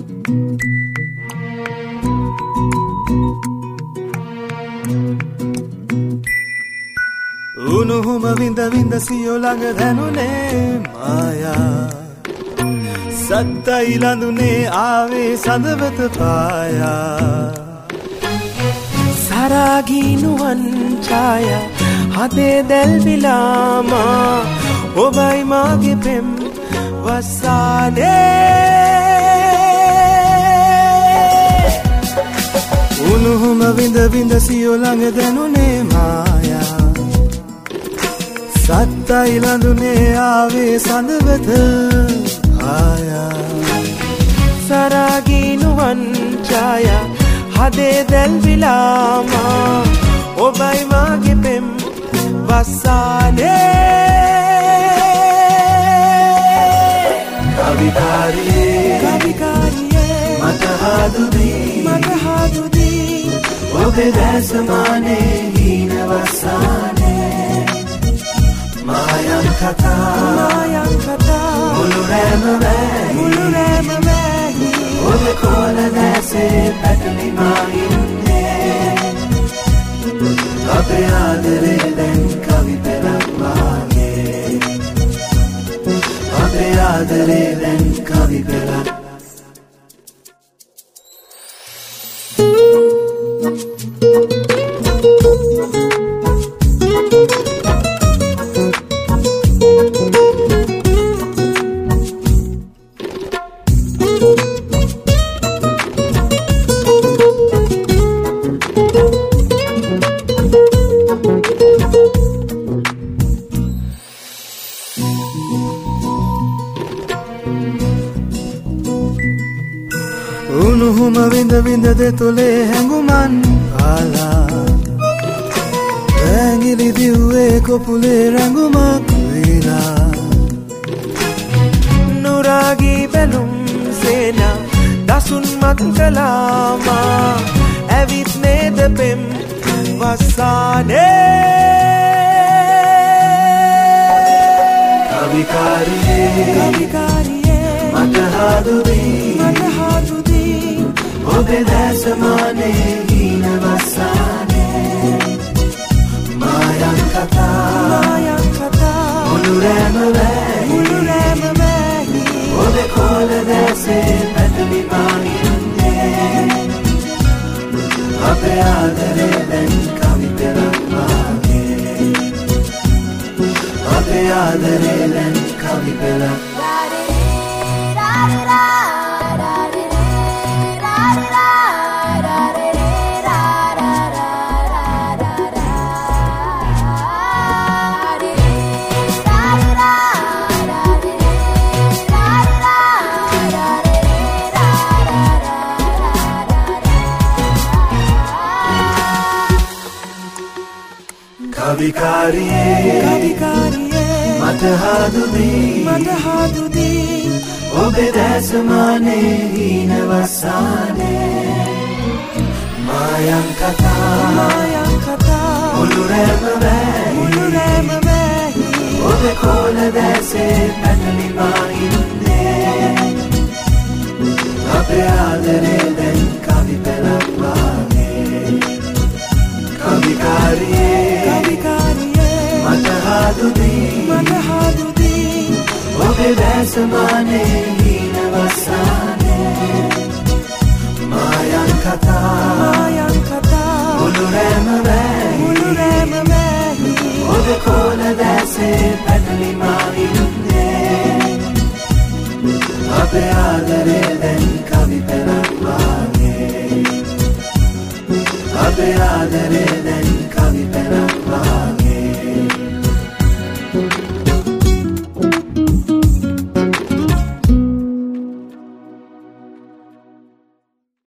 උණුහුම විඳ විඳ සියෝ ළඟ දැනුනේ මායා සත්තයි ලඳුනේ ආවේ සඳවත පායා සරාගී නුවන් ඡායා හදේ දැල්විලාමා ඔබයි මාගේ පෙම් වසානේ උණුහුම විඳ විඳ සියෝ ළඟ දැනුනේ මායා සත්තයි ලඳුනේ ආවේ සඳවත ආයා සරාගී නුවන් ඡායා හදේ දැල්විලාමා ඔබයි මාගේ පෙම් වසානේ කවිකාරියේ මට හදුදී ඔබේ දැසමානේ හීන වසානේ මායම් කතා මුළු රැම වැහි ඔබේ කොළ දැසේ පැටලි මා ඉන්නේ අපේ ආදරේ දැන් කවි පෙරක් වාගේ අපේ ආදරේ දැන් කවි පෙරක් උණුහුම විඳ විඳ දෙතොලේ හැඟුමන් පාලා ඇඟිලි දිව්වේ කොපුලේ රැඟුමක් වීලා නුරාගී බැලුම් සේනා දසුන් මත් කලාමා ඇවිත් නේද පෙම් වසානේ කවිකාරියේ මට හදුදී ඔබේ දැසමානේ හීන වසානේ මායම් කතා මුළු රැම වැහි ඔබේ කොළ දැසේ පැටලි මා ඉන්නේ අපේ ආදරේ දැන් කවි පෙරක් වාගේ අපේ ආදරේ දැන් කවි පෙරක් කවිකාරියේ මට හදුදී ඔබේ දැසමානේ හීන වසානේ මායම් කතා මුළු රැම වැහි ඔබේ කොළ දැසේ පැටලි මා ඉන්නේ අපේ ආදරේ දැන් කවි පෙරක් වාගේ කවිකාරියේ මට හදුදී ඔබේ දැසමානේ හීන වසානේ මායම් කතා මුළු රැම වැහි ඔබේ කොළ දැසේ පැටලි මා ඉන්නේ අපේ ආදරේ දැන් කවි පෙරක් වාගේ අපේ ආදරේ දැන් කවි පෙරක් වාගේ